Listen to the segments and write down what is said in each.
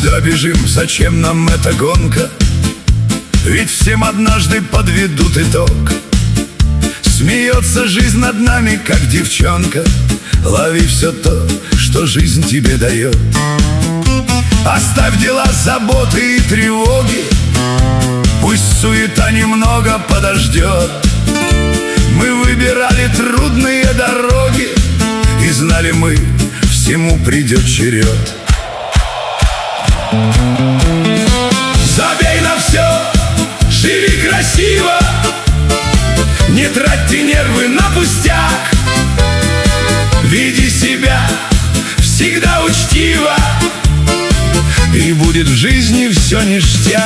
Куда бежим, зачем нам эта гонка? Ведь всем однажды подведут итог. Смеется жизнь над нами, как девчонка. Лови все то, что жизнь тебе дает. Оставь дела, заботы и тревоги. Пусть суета немного подождет. Мы выбирали трудные дороги, и знали мы, всему придет черед. Забей на все, живи красиво, не тратьте нервы на пустяк. Веди себя всегда учтиво, и будет в жизни все ништяк.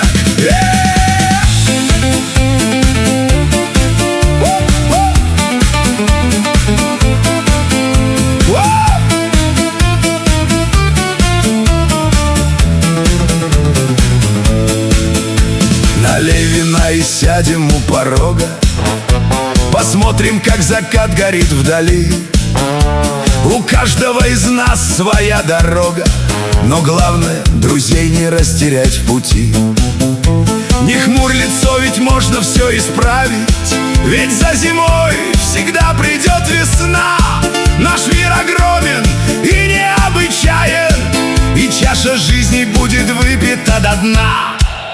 Налей вина и сядем у порога, посмотрим, как закат горит вдали. У каждого из нас своя дорога, но главное, друзей не растерять в пути. Не хмурь лицо, ведь можно все исправить, ведь за зимой всегда придет весна. Наш мир огромен и необычайен, и чаша жизни будет выпита до дна.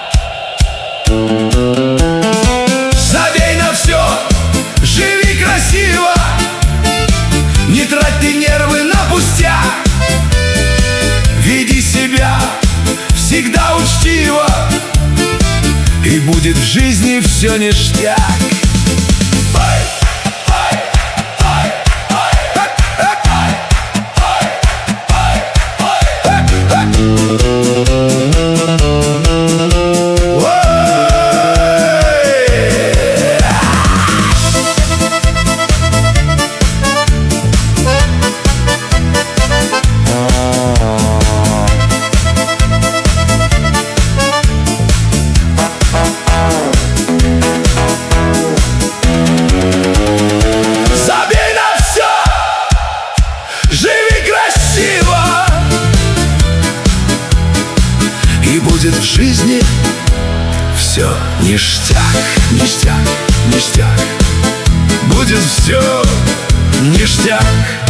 Забей на все, живи красиво, не трать ты нервы на пустяк. Веди себя всегда учтиво, и будет в жизни все ништяк. И будет в жизни все ништяк, ништяк, ништяк. Будет все ништяк.